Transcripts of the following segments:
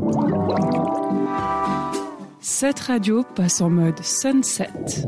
Cette radio passe en mode sunset.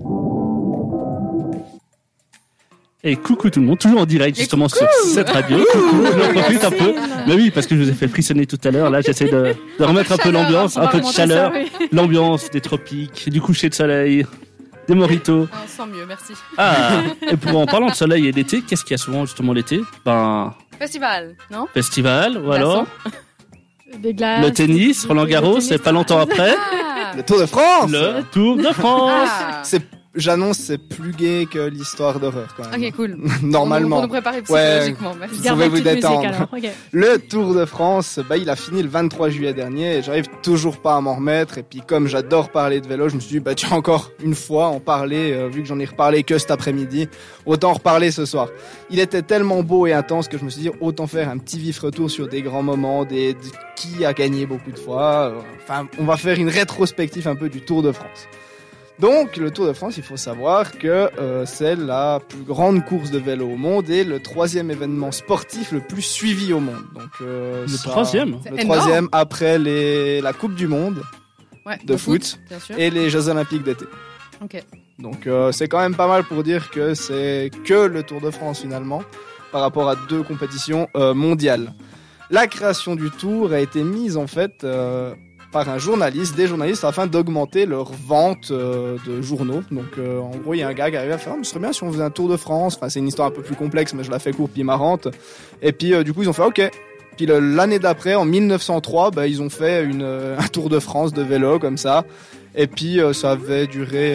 Et coucou tout le monde, toujours en direct justement sur cette radio. Coucou, j'en profite un peu. Mais oui, parce que je vous ai fait frissonner tout à l'heure. Là, j'essaie de remettre un peu l'ambiance, un peu de chaleur, l'ambiance des tropiques, du coucher de soleil, des mojitos. On sent mieux, merci. Ah, et en parlant de soleil et d'été, qu'est-ce qu'il y a souvent justement l'été? Festival, non? Festival, ou alors des glaces, le tennis, Roland Garros, c'est pas longtemps après. Le Tour de France. Le Tour de France. J'annonce, c'est plus gai que l'histoire d'horreur quand même. Ok, cool. Normalement. Pour nous préparer psychologiquement. Ouais, vous pouvez vous détendre. Okay. Le Tour de France, il a fini le 23 juillet dernier et j'arrive toujours pas à m'en remettre. Et puis comme j'adore parler de vélo, je me suis dit, tiens, encore une fois en parler, vu que j'en ai reparlé que cet après-midi, autant en reparler ce soir. Il était tellement beau et intense que je me suis dit, autant faire un petit vif retour sur des grands moments, qui a gagné beaucoup de fois. On va faire une rétrospective un peu du Tour de France. Donc, le Tour de France, il faut savoir que c'est la plus grande course de vélo au monde et le 3e événement sportif le plus suivi au monde. Donc, le 3e Le 3e après la Coupe du Monde de foot et les Jeux Olympiques d'été. Ok. Donc, c'est quand même pas mal pour dire que c'est que le Tour de France finalement par rapport à 2 compétitions mondiales. La création du Tour a été mise en fait par des journalistes afin d'augmenter leur vente de journaux. Donc en gros, il y a un gars qui arrive à faire ce serait bien si on faisait un Tour de France. Enfin, c'est une histoire un peu plus complexe, mais je la fais courte puis marrante. Et puis du coup, ils ont fait OK. Puis l'année d'après, en 1903, ils ont fait un Tour de France de vélo comme ça. Et puis ça avait duré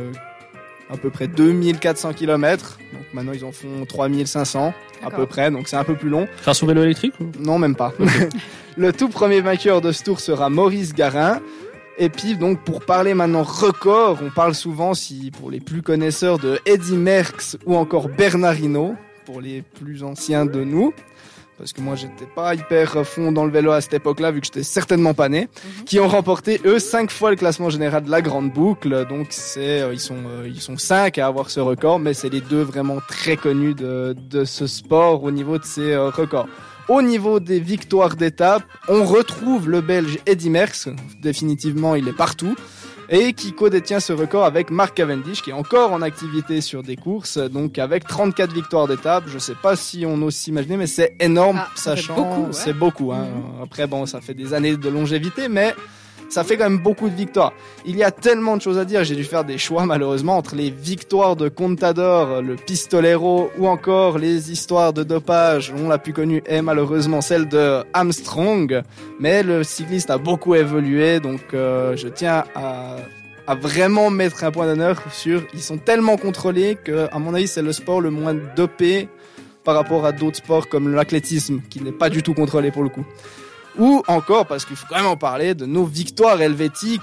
à peu près 2400 km. Donc maintenant, ils en font 3500 à peu près. Donc c'est un peu plus long. Grâce au vélo électrique ou... Non, même pas. Okay. Le tout premier vainqueur de ce tour sera Maurice Garin. Et puis donc pour parler maintenant record, on parle souvent, pour les plus connaisseurs, de Eddy Merckx ou encore Bernard Hinault, pour les plus anciens de nous. Parce que moi j'étais pas hyper fond dans le vélo à cette époque-là, vu que j'étais certainement pas né, qui ont remporté eux 5 fois le classement général de la Grande Boucle. Donc ils sont 5 à avoir ce record, mais c'est les 2 vraiment très connus de ce sport au niveau de ces records. Au niveau des victoires d'étape, on retrouve le Belge Eddy Merckx, définitivement il est partout, et qui co-détient ce record avec Mark Cavendish, qui est encore en activité sur des courses, donc avec 34 victoires d'étape. Je sais pas si on ose s'imaginer, mais c'est énorme, sachant c'est beaucoup. Hein. Après, ça fait des années de longévité, mais ça fait quand même beaucoup de victoires. Il y a tellement de choses à dire, j'ai dû faire des choix malheureusement entre les victoires de Contador, le Pistolero, ou encore les histoires de dopage, dont la plus connue est malheureusement celle de Armstrong. Mais le cycliste a beaucoup évolué, donc je tiens à vraiment mettre un point d'honneur sur... Ils sont tellement contrôlés que, à mon avis, c'est le sport le moins dopé par rapport à d'autres sports comme l'athlétisme, qui n'est pas du tout contrôlé pour le coup. Ou encore, parce qu'il faut quand même en parler, de nos victoires helvétiques.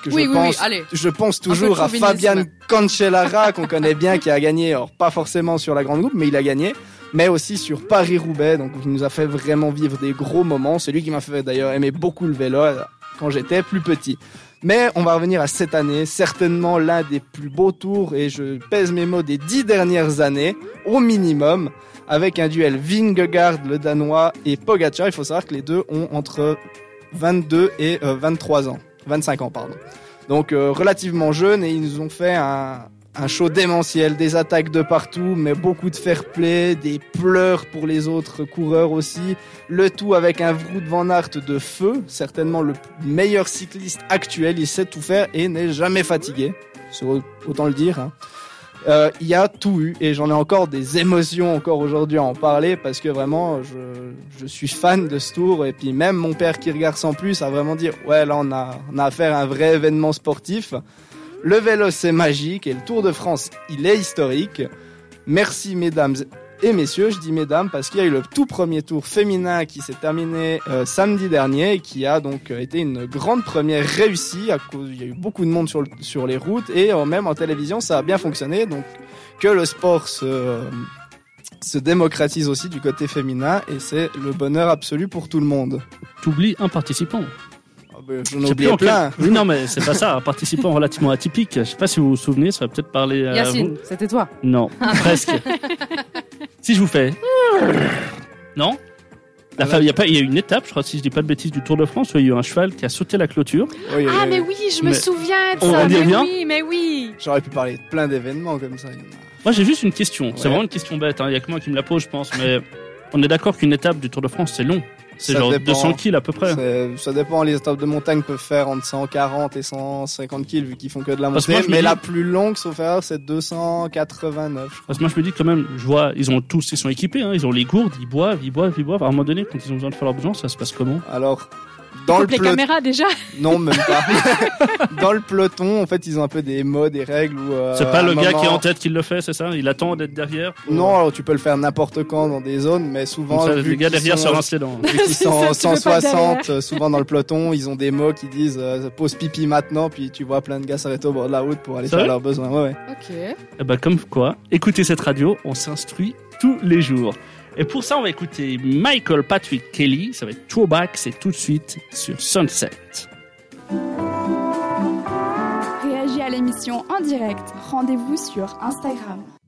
Je pense toujours à Fabian Cancellara, qu'on connaît bien, qui a gagné, alors pas forcément sur la Grande Boucle, mais il a gagné, mais aussi sur Paris-Roubaix, donc il nous a fait vraiment vivre des gros moments. C'est lui qui m'a fait d'ailleurs aimer beaucoup le vélo quand j'étais plus petit. Mais on va revenir à cette année, certainement l'un des plus beaux tours, et je pèse mes mots, des 10 dernières années, au minimum, avec un duel Vingegaard, le Danois, et Pogačar. Il faut savoir que les deux ont entre 22 et 25 ans, pardon. Donc relativement jeunes, et ils nous ont fait un show démentiel, des attaques de partout, mais beaucoup de fair play, des pleurs pour les autres coureurs aussi. Le tout avec un Wout van Aert de feu, certainement le meilleur cycliste actuel. Il sait tout faire et n'est jamais fatigué, c'est autant le dire, hein. Il y a tout eu, et j'en ai encore des émotions encore aujourd'hui à en parler, parce que vraiment je suis fan de ce tour. Et puis même mon père qui regarde sans plus a vraiment dit ouais, là on a affaire à un vrai événement sportif. Le vélo c'est magique, et le Tour de France il est historique. Merci mesdames et messieurs, je dis mesdames parce qu'il y a eu le tout premier tour féminin qui s'est terminé samedi dernier, et qui a donc été une grande première réussie. Il y a eu beaucoup de monde sur les routes, et même en télévision ça a bien fonctionné. Donc que le sport se démocratise aussi du côté féminin, et c'est le bonheur absolu pour tout le monde. T'oublies un participant. J'en ai oublié plein. Oui, non, mais c'est pas ça. Un participant relativement atypique. Je sais pas si vous vous souvenez, ça va peut-être parler à Yacine, vous. c'était toi. Non, presque. Si je vous fais... Non ? Il y a une étape, je crois, si je dis pas de bêtises, du Tour de France, où il y a eu un cheval qui a sauté la clôture. Mais oui, je me souviens de ça. Mais oui. J'aurais pu parler de plein d'événements comme ça. Moi, j'ai juste une question. C'est vraiment une question bête. Il y a que moi qui me la pose, je pense. Mais on est d'accord qu'une étape du Tour de France, c'est long. C'est genre 200 kills à peu près. Ça dépend, les étapes de montagne peuvent faire entre 140 et 150 kills vu qu'ils font que de la montée. Mais la plus longue, sauf erreur, c'est 289. Parce que moi je me dis quand même, je vois, ils sont équipés, ils ont les gourdes, ils boivent. À un moment donné, quand ils ont besoin de faire leur besoin, ça se passe comment? Alors, dans les caméras déjà? Non, même pas. Dans le peloton, en fait, ils ont un peu des modes, des règles où. C'est pas le gars qui est en tête qui le fait, c'est ça? Il attend d'être derrière? Non, alors tu peux le faire n'importe quand dans des zones, mais souvent. Ça, les gars derrière se rincent les dents. Vu qu'ils sont 160, souvent dans le peloton, ils ont des mots qui disent pose pipi maintenant, puis tu vois plein de gars s'arrêter au bord de la route pour aller faire leurs besoins. Ouais. Ok. Et bah, comme quoi, écoutez cette radio, on s'instruit tous les jours. Et pour ça, on va écouter Michael Patrick Kelly. Ça va être Throwback, c'est tout de suite sur Sunset. Réagis à l'émission en direct. Rendez-vous sur Instagram.